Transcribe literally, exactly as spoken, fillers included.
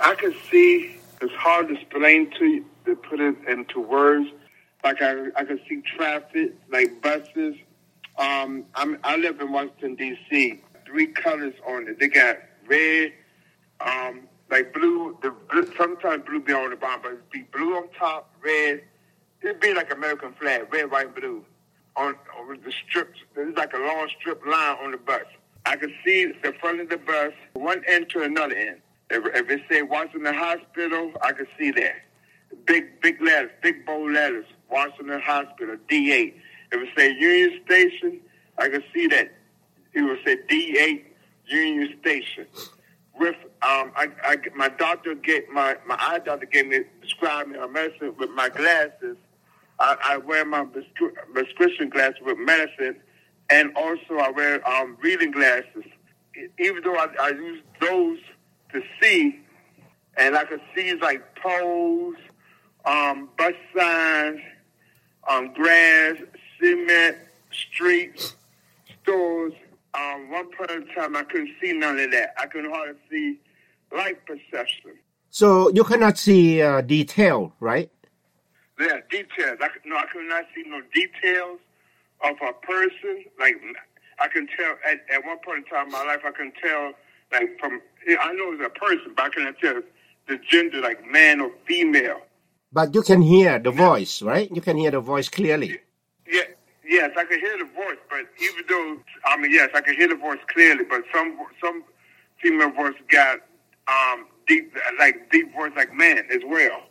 I can see, it's hard to explain to you, to put it into words. Like I, I can see traffic, like buses. Um, I'm, I live in Washington, D C Three colors on it. They got red, um, like blue. The blue, sometimes blue be on the bottom, but it'd be blue on top, red. It'd be like American flag, red, white, and blue. On, on the strips, there's like a long strip line on the bus. I can see the front of the bus, one end to another end. If, if it say Washington Hospital, I can see that. Big, big letters, big bold letters, Washington Hospital, D eight. If it say Union Station, I can see that. It will say D eight, Union Station. With um, I, I, my doctor gave my my eye doctor gave me prescribed me a medicine with my glasses. I, I wear my prescription glasses with medicine, and also I wear um, reading glasses. Even though I, I use those to see, and I can see like poles, um, bus signs, um, grass, cement, streets, stores. Um, one point in time, I couldn't see none of that. I couldn't hardly see light perception. So you cannot see uh, detail, right? Yeah, details. I could, no, I could not see no details of a person. Like I can tell at, at one point in time in my life, I can tell like from I know it's a person, but I cannot tell the gender, like man or female. But you can hear the voice, right? You can hear the voice clearly. Yeah, yes, I can hear the voice, but even though I mean, yes, I can hear the voice clearly, but some some female voice got um deep, like deep voice, like man as well.